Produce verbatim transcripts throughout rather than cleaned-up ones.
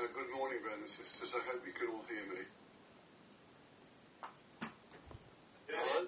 Uh, good morning, brothers and sisters. I hope you can all hear me. Hello?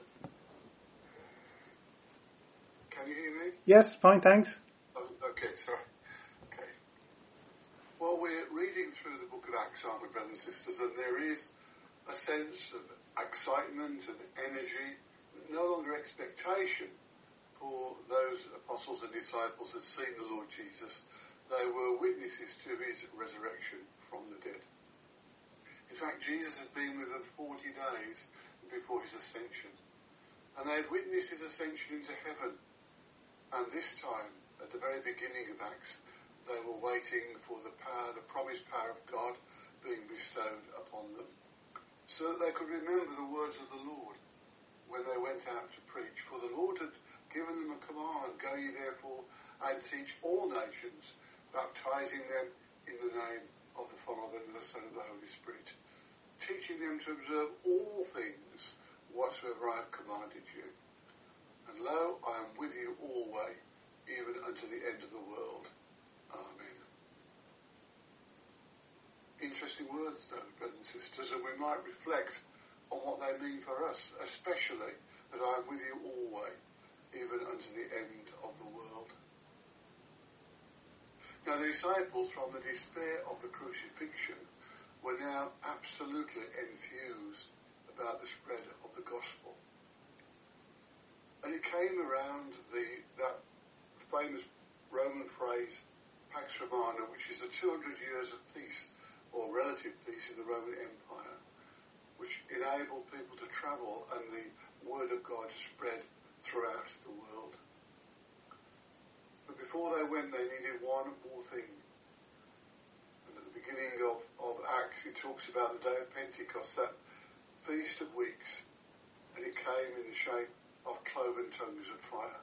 Can you hear me? Yes, fine, thanks. Oh, okay, sorry. Okay. Well, we're reading through the book of Acts, aren't we, brothers and sisters, and there is a sense of excitement and energy, no longer expectation for those apostles and disciples that had seen the Lord Jesus. They were witnesses to his resurrection from the dead. In fact, Jesus had been with them forty days before his ascension. And they had witnessed his ascension into heaven. And this time, at the very beginning of Acts, they were waiting for the power, the promised power of God being bestowed upon them, so that they could remember the words of the Lord when they went out to preach. For the Lord had given them a command, go ye therefore and teach all nations, baptizing them in the name of the Father and the Son and the Holy Spirit, teaching them to observe all things whatsoever I have commanded you. And lo, I am with you always, even unto the end of the world. Amen. Interesting words, though, brothers and sisters, and we might reflect on what they mean for us, especially that I am with you always, even unto the end of the world. Now, the disciples, from the despair of the crucifixion, were now absolutely enthused about the spread of the gospel. And it came around the that famous Roman phrase, Pax Romana, which is the two hundred years of peace, or relative peace in the Roman Empire, which enabled people to travel and the word of God spread throughout the world. But before they went, they needed one more thing. And at the beginning of, of Acts, it talks about the day of Pentecost, that Feast of Weeks, and it came in the shape of cloven tongues of fire.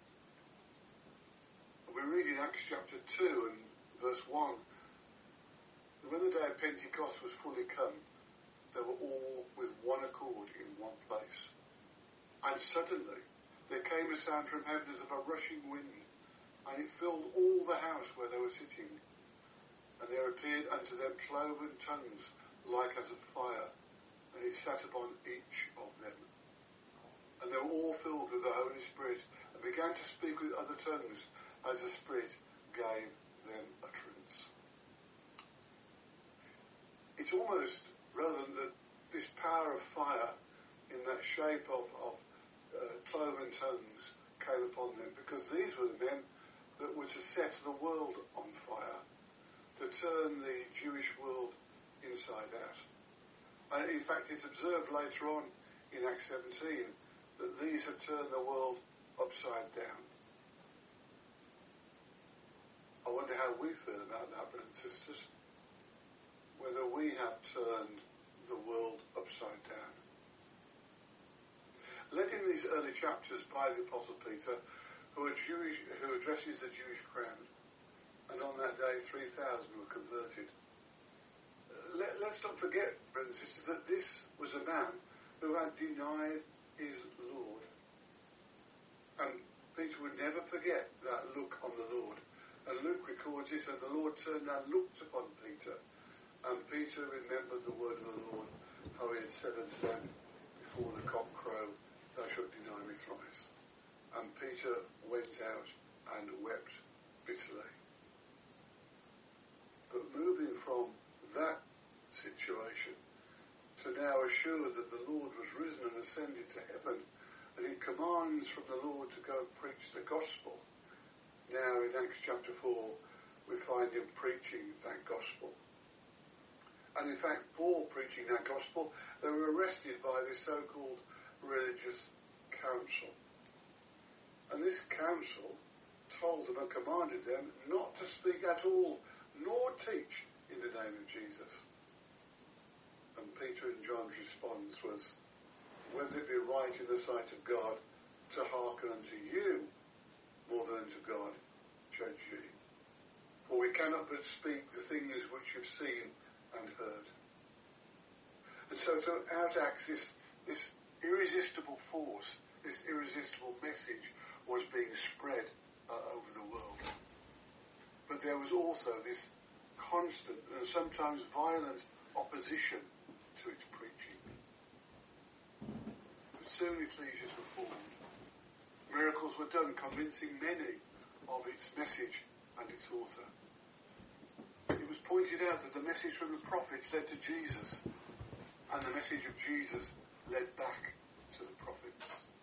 And we read in Acts chapter two and verse one, when the day of Pentecost was fully come, they were all with one accord in one place. And suddenly there came a sound from heaven as of a rushing wind, and it filled all the house where they were sitting. And there appeared unto them cloven tongues like as of fire, and it sat upon each of them. And they were all filled with the Holy Spirit, and began to speak with other tongues as the Spirit gave them utterance. It's almost relevant that this power of fire in that shape of, of uh, cloven tongues came upon them, because these were the men that were to set the world on fire, to turn the Jewish world inside out. And in fact, it's observed later on in Acts seventeen that these have turned the world upside down. I wonder how we feel about that, brothers and sisters, whether we have turned the world upside down. Led in these early chapters by the Apostle Peter, who, are Jewish, who addresses the Jewish crowd, and on that day three thousand were converted. Let, let's not forget, brothers and sisters, that this was a man who had denied his Lord. And Peter would never forget that look on the Lord. And Luke records this, and the Lord turned and looked upon Peter, and Peter remembered the word of the Lord, how he had said unto them, before the cock crow, thou shalt deny me thrice. And Peter went out and wept bitterly. But moving from that situation to now assured that the Lord was risen and ascended to heaven, and he commands from the Lord to go and preach the gospel. Now in Acts chapter four, we find him preaching that gospel. And in fact, Paul preaching that gospel, they were arrested by this so-called religious council. And this council told them and commanded them not to speak at all, nor teach in the name of Jesus. And Peter and John's response was, whether it be right in the sight of God to hearken unto you more than unto God, judge ye. For we cannot but speak the things which you've seen and heard. And so throughout Acts, this, this irresistible force, this irresistible message was being spread uh, over the world. But there was also this constant and sometimes violent opposition to its preaching. But soon ecclesias were formed. Miracles were done, convincing many of its message and its author. It was pointed out that the message from the prophets led to Jesus, and the message of Jesus led back to the prophets.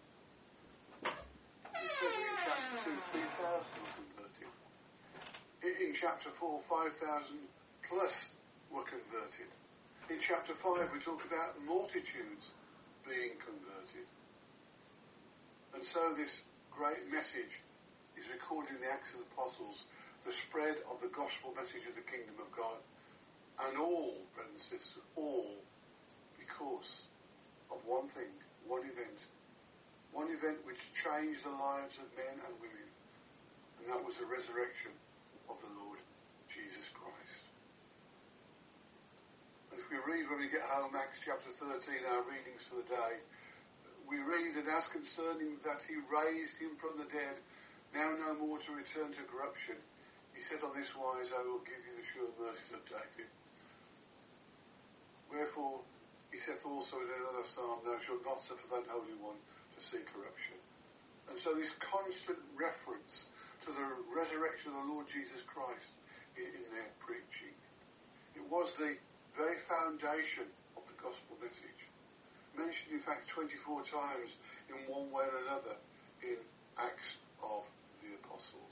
It says in chapter two, three thousand were converted. In chapter four, five thousand plus were converted. In chapter five, we talk about multitudes being converted. And so this great message is recorded in the Acts of the Apostles, the spread of the gospel message of the kingdom of God. And all, brothers and sisters, all because of one thing, one event. One event which changed the lives of men and women. And that was the resurrection of the Lord Jesus Christ. And if we read when we get home, Acts chapter thirteen, our readings for the day, we read, and as concerning that he raised him from the dead, now no more to return to corruption, he said on this wise, I will give you the sure mercies of David. Wherefore, he saith also in another psalm, thou shalt not suffer thine Holy One to see corruption. And so this constant reference to the resurrection of the Lord Jesus Christ in, in their preaching. It was the very foundation of the gospel message. Mentioned in fact twenty-four times in one way or another in Acts of the Apostles.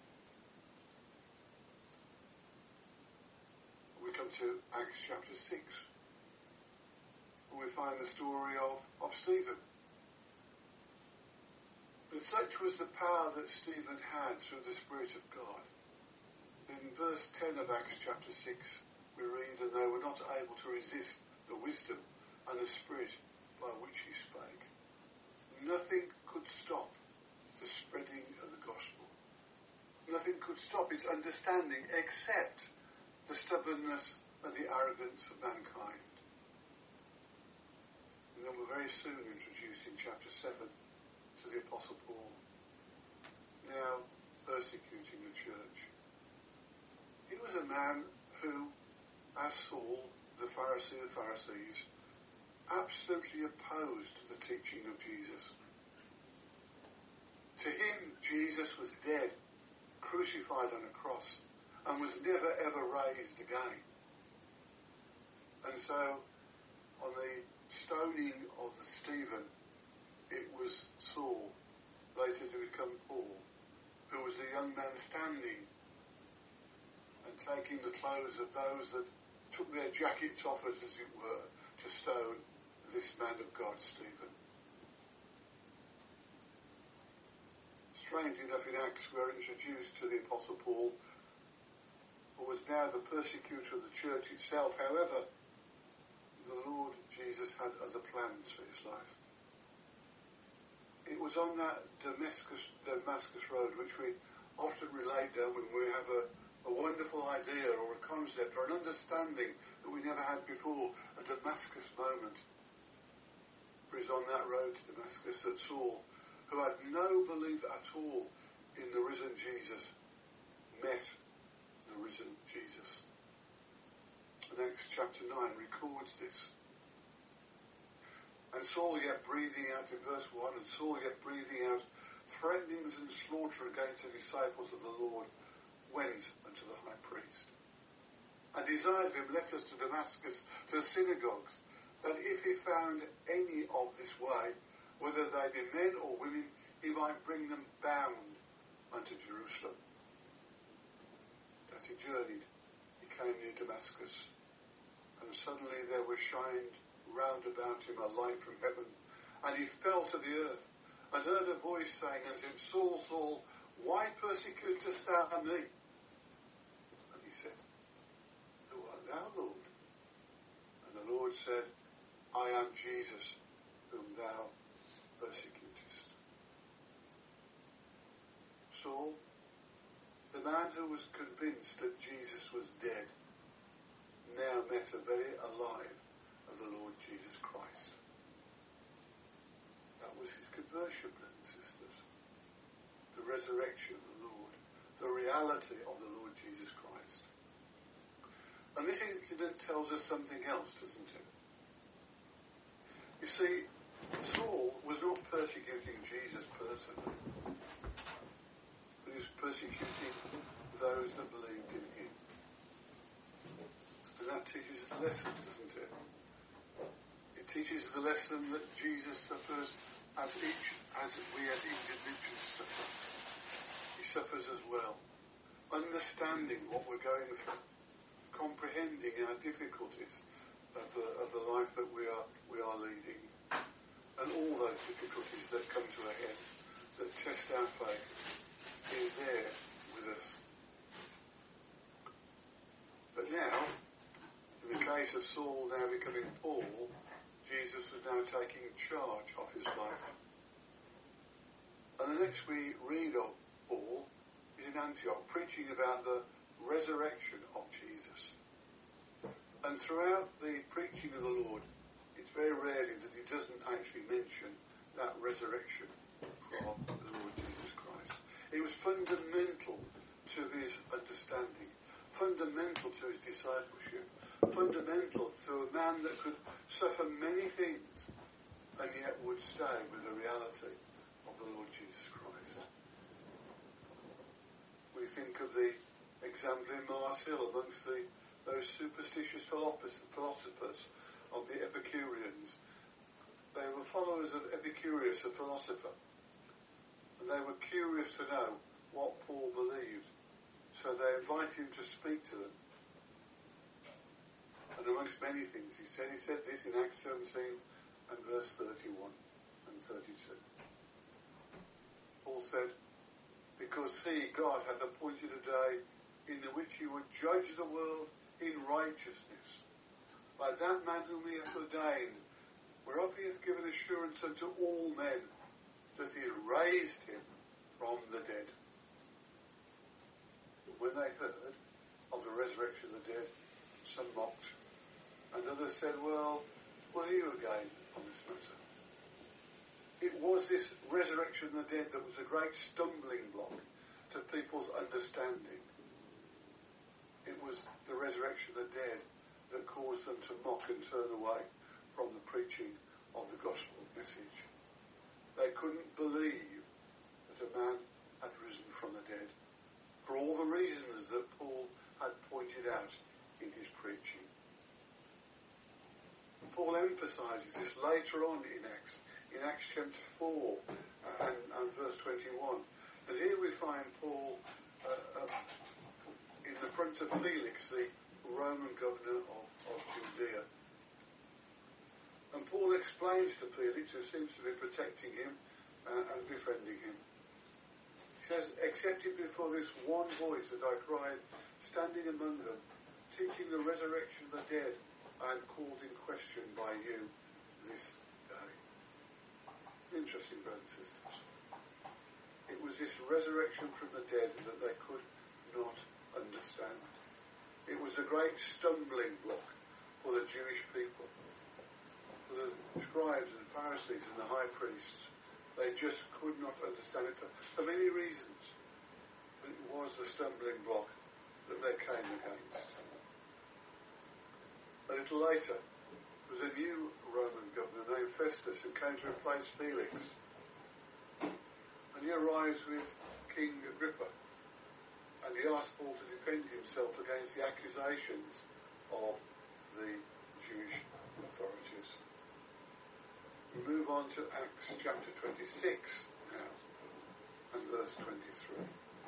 We come to Acts chapter six, where we find the story of, of Stephen. But such was the power that Stephen had through the Spirit of God. In verse ten of Acts chapter six, we read, and they were not able to resist the wisdom and the Spirit by which he spake. Nothing could stop the spreading of the gospel. Nothing could stop its understanding except the stubbornness and the arrogance of mankind. And then we're very soon introduced in chapter seven to the Apostle Paul, now persecuting the church. He was a man who, as Saul, the Pharisee of Pharisees, absolutely opposed the teaching of Jesus. To him, Jesus was dead, crucified on a cross, and was never ever raised again. And so, on the stoning of the Stephen, it was Saul, later to become Paul, who was the young man standing and taking the clothes of those that took their jackets off us, as it were, to stone this man of God, Stephen. Strange enough, in Acts we are introduced to the Apostle Paul, who was now the persecutor of the church itself. However, the Lord Jesus had other plans for his life. It was on that Damascus, Damascus road, which we often relate down when we have a, a wonderful idea or a concept or an understanding that we never had before, a Damascus moment. It was on that road to Damascus that Saul, who had no belief at all in the risen Jesus, met the risen Jesus. And Acts chapter nine records this. And Saul yet breathing out, in verse one, and Saul yet breathing out threatenings and slaughter against the disciples of the Lord, went unto the high priest, and desired of him letters to Damascus, to the synagogues, that if he found any of this way, whether they be men or women, he might bring them bound unto Jerusalem. As he journeyed, he came near Damascus, and suddenly there was shined round about him a light from heaven, and he fell to the earth, and heard a voice saying unto him, Saul, Saul, why persecutest thou me? And he said, Who art thou, Lord? And the Lord said, I am Jesus, whom thou persecutest. Saul, the man who was convinced that Jesus was dead, now met a very alive of the Lord Jesus Christ. That was his conversion, brothers and sisters. The resurrection of the Lord, the reality of the Lord Jesus Christ. And this incident tells us something else, doesn't it? You see, Saul was not persecuting Jesus personally, but he was persecuting those that believed in him. And that teaches us a lesson, doesn't it? It teaches the lesson that Jesus suffers as each, as we as individuals suffer. He suffers as well. Understanding what we're going through, comprehending our difficulties of the of the life that we are we are leading, and all those difficulties that come to a head, that test our faith, is there with us. But now, in the case of Saul now becoming Paul, Jesus was now taking charge of his life. And the next we read of Paul is in Antioch, preaching about the resurrection of Jesus. And throughout the preaching of the Lord, it's very rarely that he doesn't actually mention that resurrection from the Lord Jesus Christ. It was fundamental to his understanding, fundamental to his discipleship, fundamental to a man that could suffer many things and yet would stay with the reality of the Lord Jesus Christ. We think of the example in Mars Hill amongst the, those superstitious philosophers of the Epicureans. They were followers of Epicurus, a philosopher, and they were curious to know what Paul believed, so they invited him to speak to them. And amongst many things he said, he said this in Acts seventeen and verse thirty-one and thirty-two. Paul said, because he, God, hath appointed a day in the which he would judge the world in righteousness by that man whom he hath ordained, whereof he hath given assurance unto all men that he had raised him from the dead. When they heard of the resurrection of the dead, some mocked, and others said, well, what are you again on this matter? It was this resurrection of the dead that was a great stumbling block to people's understanding. It was the resurrection of the dead that caused them to mock and turn away from the preaching of the gospel message. They couldn't believe that a man had risen from the dead, for all the reasons that Paul had pointed out in his preaching. Paul emphasises this later on in Acts, in Acts chapter four and, and verse twenty-one. And here we find Paul uh, uh, in the front of Felix, the Roman governor of, of Judea. And Paul explains to Felix, who seems to be protecting him uh, and befriending him. He says, except it before this one voice that I cried, standing among them, teaching the resurrection of the dead, I am called in question by you this day. Interesting, brothers and sisters. It was this resurrection from the dead that they could not understand. It was a great stumbling block for the Jewish people, for the scribes and Pharisees and the high priests. They just could not understand it for, for many reasons. But it was the stumbling block that they came against. A little later, there was a new Roman governor named Festus who came to replace Felix. And he arrives with King Agrippa. And he asked Paul to defend himself against the accusations of the Jewish authorities. We move on to Acts chapter twenty-six now, and verse twenty-three.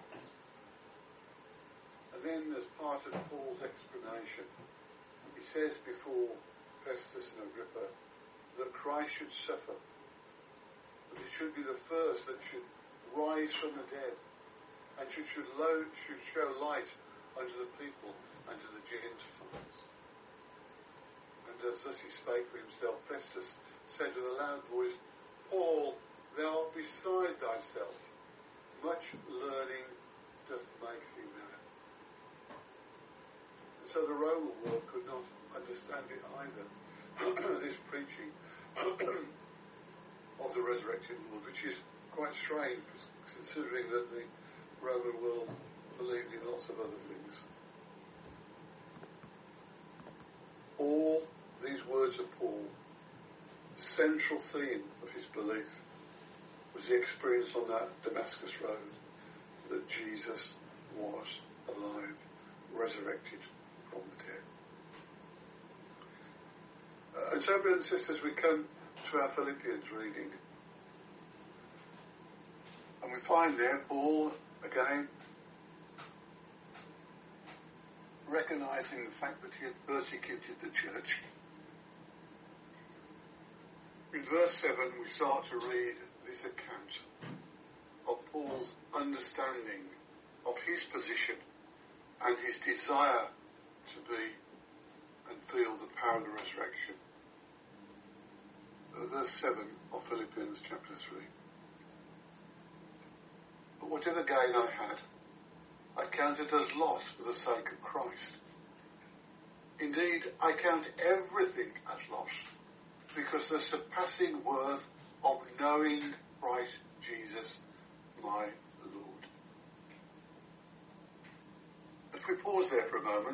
And then, as part of Paul's explanation, he says before Festus and Agrippa that Christ should suffer, that he should be the first that should rise from the dead, and should, should, load, should show light unto the people and to the Gentiles. And as thus he spake for himself, Festus said with a loud voice, Paul, thou art beside thyself. Much learning doth make thee mad. And so the Roman world could not understand it either. This preaching of the resurrected Lord, which is quite strange considering that the Roman world believed in lots of other things. words of Paul, the central theme of his belief was the experience on that Damascus road that Jesus was alive, resurrected from the dead. Uh, and so, brothers and sisters, we come to our Philippians reading. And we find there Paul, again, recognising the fact that he had persecuted the church. In verse seven, we start to read this account of Paul's understanding of his position and his desire to be and feel the power of the resurrection. Verse seven of Philippians chapter three. But whatever gain I had, I counted as loss for the sake of Christ. Indeed, I count everything as loss, because the surpassing worth of knowing Christ Jesus, my Lord. If we pause there for a moment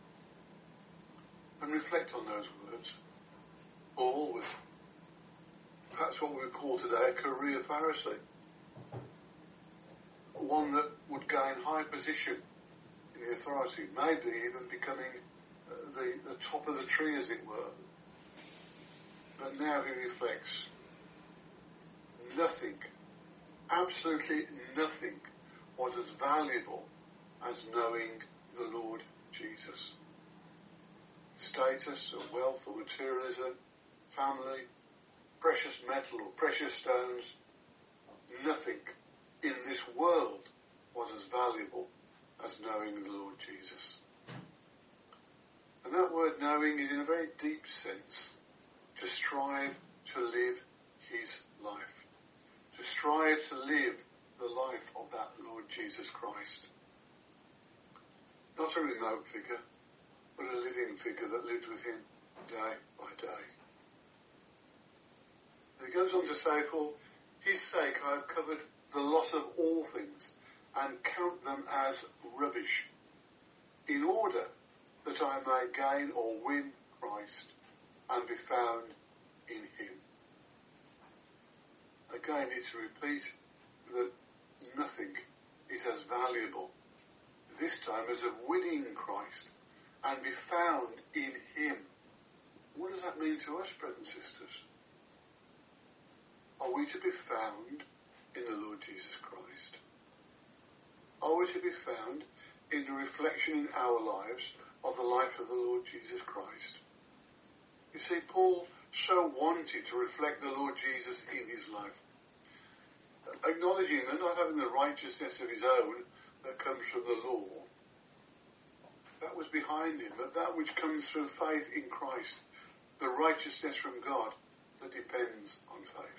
and reflect on those words, Paul was perhaps what we would call today a career Pharisee, one that would gain high position in the authority, maybe even becoming uh, the, the top of the tree, as it were. But now he reflects, nothing, absolutely nothing, was as valuable as knowing the Lord Jesus. Status or wealth or materialism, family, precious metal or precious stones, nothing in this world was as valuable as knowing the Lord Jesus. And that word knowing is in a very deep sense to strive to live his life, to strive to live the life of that Lord Jesus Christ. Not a remote figure, but a living figure that lived with him day by day. And he goes on to say, for his sake I have covered the loss of all things and count them as rubbish, in order that I may gain or win Christ and be found in him. Again, it's a repeat that nothing is as valuable, this time as of winning Christ and be found in him. What does that mean to us, brothers and sisters? Are we to be found in the Lord Jesus Christ? Are we to be found in the reflection in our lives of the life of the Lord Jesus Christ? You see, Paul so wanted to reflect the Lord Jesus in his life, acknowledging that not having the righteousness of his own that comes from the law, that was behind him, but that which comes through faith in Christ, the righteousness from God that depends on faith.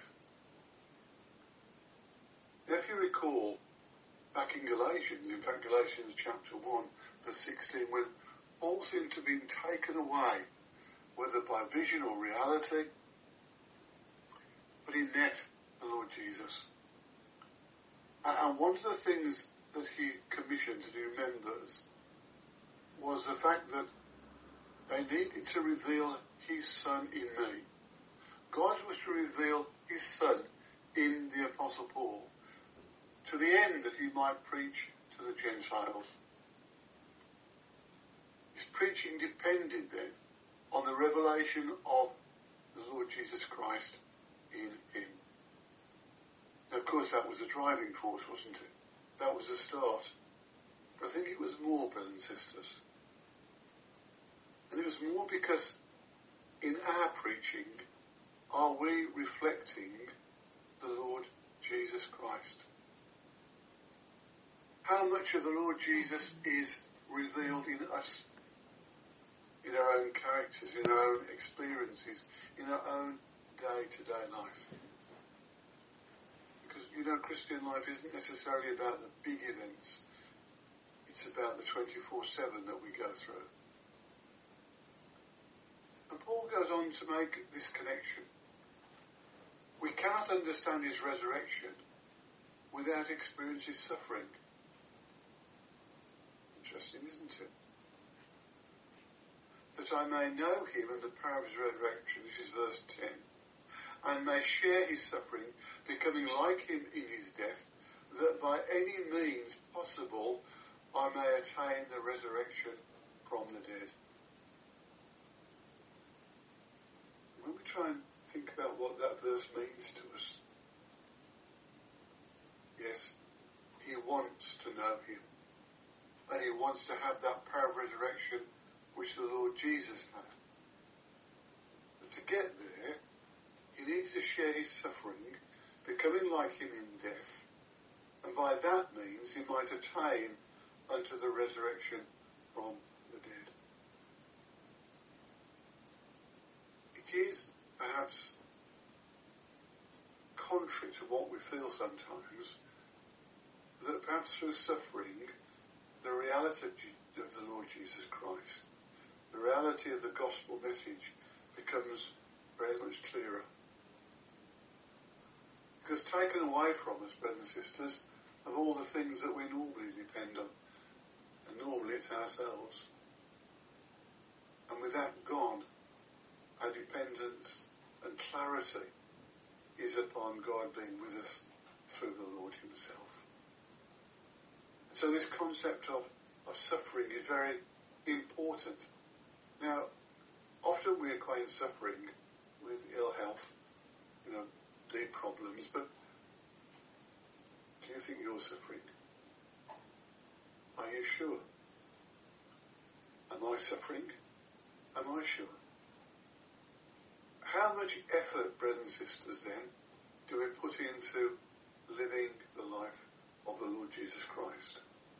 Now, if you recall, back in Galatians, in fact Galatians chapter one, verse sixteen, when Paul seemed to have been taken away, whether by vision or reality, but he met the Lord Jesus. And one of the things that he commissioned to do members was the fact that they needed to reveal his Son in me. God was to reveal his Son in the Apostle Paul, to the end that he might preach to the Gentiles. His preaching depended then on the revelation of the Lord Jesus Christ in him. Now, of course, that was the driving force, wasn't it? That was the start. But I think it was more, brothers and sisters. And it was more because in our preaching, are we reflecting the Lord Jesus Christ? How much of the Lord Jesus is revealed in us, in our own characters, in our own experiences, in our own day-to-day life? Because, you know, Christian life isn't necessarily about the big events. It's about the twenty-four seven that we go through. And Paul goes on to make this connection. We cannot understand his resurrection without experiencing suffering. Interesting, isn't it? The that I may know him and the power of his resurrection, this is verse ten, and may share his suffering, becoming like him in his death, that by any means possible I may attain the resurrection from the dead. When we try and think about what that verse means to us, yes, he wants to know him, and he wants to have that power of resurrection which the Lord Jesus had. But to get there, he needs to share his suffering, becoming like him in death, and by that means he might attain unto the resurrection from the dead. It is perhaps contrary to what we feel sometimes, that perhaps through suffering, the reality of the Lord Jesus Christ, the reality of the gospel message becomes very much clearer. Because taken away from us, brothers and sisters, of all the things that we normally depend on, and normally it's ourselves. And with that gone, our dependence and clarity is upon God being with us through the Lord himself. So this concept of, of suffering is very important. Now, often we equate suffering with ill health, you know, deep problems, but do you think you're suffering? Are you sure? Am I suffering? Am I sure? How much effort, brothers and sisters, then, do we put into living the life of the Lord Jesus Christ?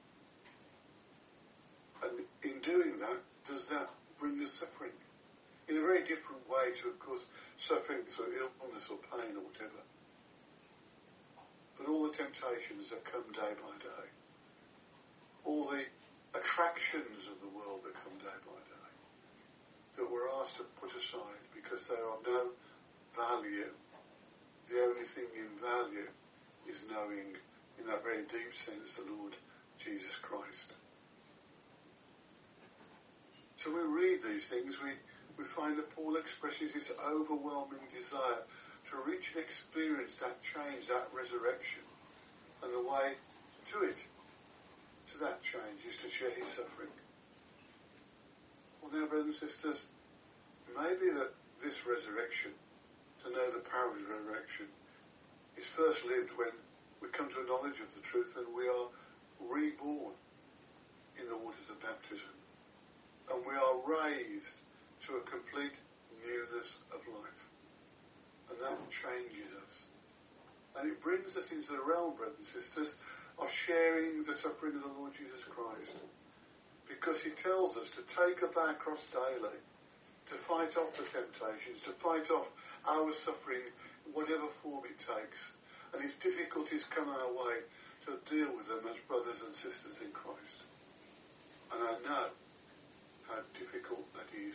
And in doing that, does that bring us suffering? In a very different way to, of course, suffering through illness or pain or whatever. But all the temptations that come day by day, all the attractions of the world that come day by day, that we're asked to put aside because they are of no value. The only thing in value is knowing, in that very deep sense, the Lord Jesus Christ. So we read these things, we, we find that Paul expresses his overwhelming desire to reach and experience that change, that resurrection. And the way to it, to that change, is to share his suffering. Well now, brothers and sisters, maybe that this resurrection, to know the power of his resurrection, is first lived when we come to a knowledge of the truth and we are reborn in the waters of baptism. And we are raised to a complete newness of life. And that changes us. And it brings us into the realm, brothers and sisters, of sharing the suffering of the Lord Jesus Christ. Because he tells us to take up our cross daily, to fight off the temptations, to fight off our suffering, whatever form it takes. And if difficulties come our way, to deal with them as brothers and sisters in Christ. And I know how difficult that is.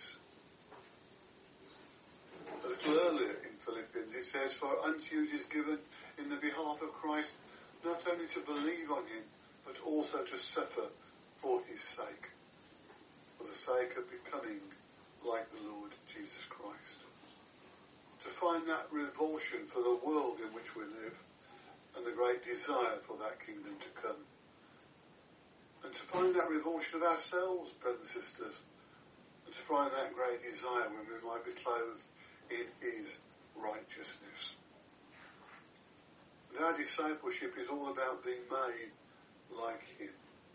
A little earlier in Philippians it says, for unto you it is given in the behalf of Christ not only to believe on him, but also to suffer for his sake, for the sake of becoming like the Lord Jesus Christ. To find that revulsion for the world in which we live, and the great desire for that kingdom to come. And to find that revulsion of ourselves, brothers and sisters, and to find that great desire when we might be clothed in his righteousness. And our discipleship is all about being made like him.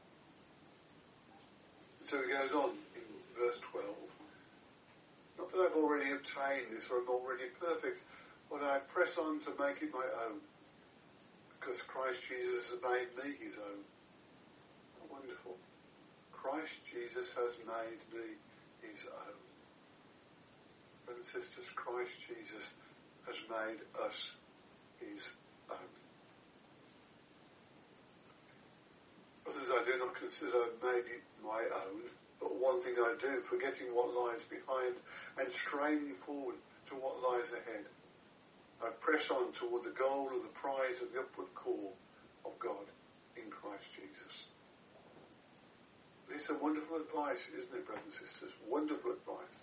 And so he goes on in verse twelve. Not that I've already obtained this or I'm already perfect, but I press on to make it my own, because Christ Jesus has made me his own. Wonderful. Christ Jesus has made me his own. Brothers and sisters, Christ Jesus has made us his own. Brothers, I do not consider I've made it my own, but one thing I do, forgetting what lies behind and straining forward to what lies ahead, I press on toward the goal of the prize of the upward call of God in Christ Jesus. It's a wonderful advice, isn't it, brothers and sisters? Wonderful advice.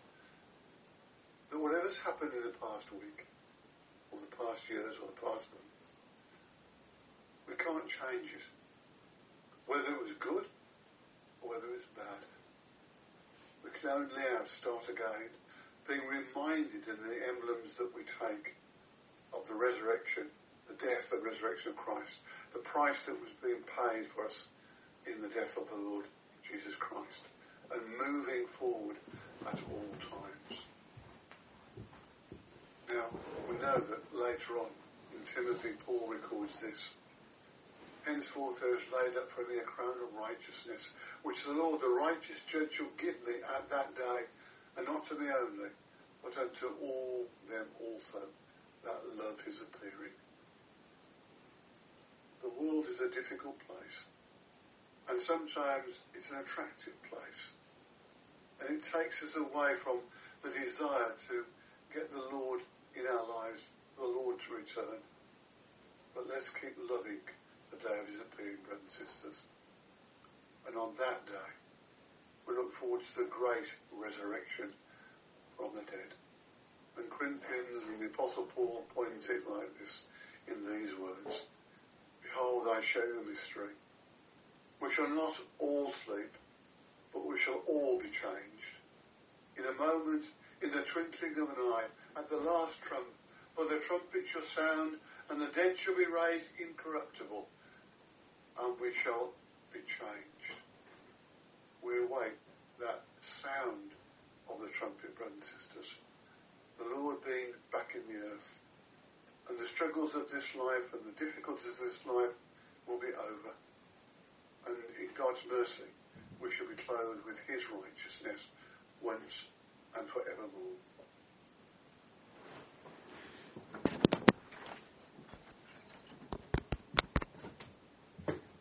whatever's happened in the past week, or the past years, or the past months, we can't change it. Whether it was good, or whether it was bad. We can only now start again, being reminded in the emblems that we take of the resurrection, the death and resurrection of Christ, the price that was being paid for us in the death of the Lord Jesus Christ, and moving forward at all times. Now, we know that later on in Timothy, Paul records this. Henceforth there is laid up for me a crown of righteousness, which the Lord, the righteous judge, shall give me at that day, and not to me only, but unto all them also that love his appearing. The world is a difficult place, and sometimes it's an attractive place, and it takes us away from the desire to get the Lord in our lives, the Lord to return. But let's keep loving the day of his appearing, brothers and sisters. And on that day, we look forward to the great resurrection from the dead. And Corinthians and the Apostle Paul points it like this in these words. Behold, I show you a mystery. We shall not all sleep, but we shall all be changed. In a moment, in the twinkling of an eye, at the last trump, for the trumpet shall sound, and the dead shall be raised incorruptible, and we shall be changed. We await that sound of the trumpet, brothers and sisters. The Lord being back in the earth, and the struggles of this life and the difficulties of this life will be over. And in God's mercy, we shall be clothed with his righteousness once and forevermore.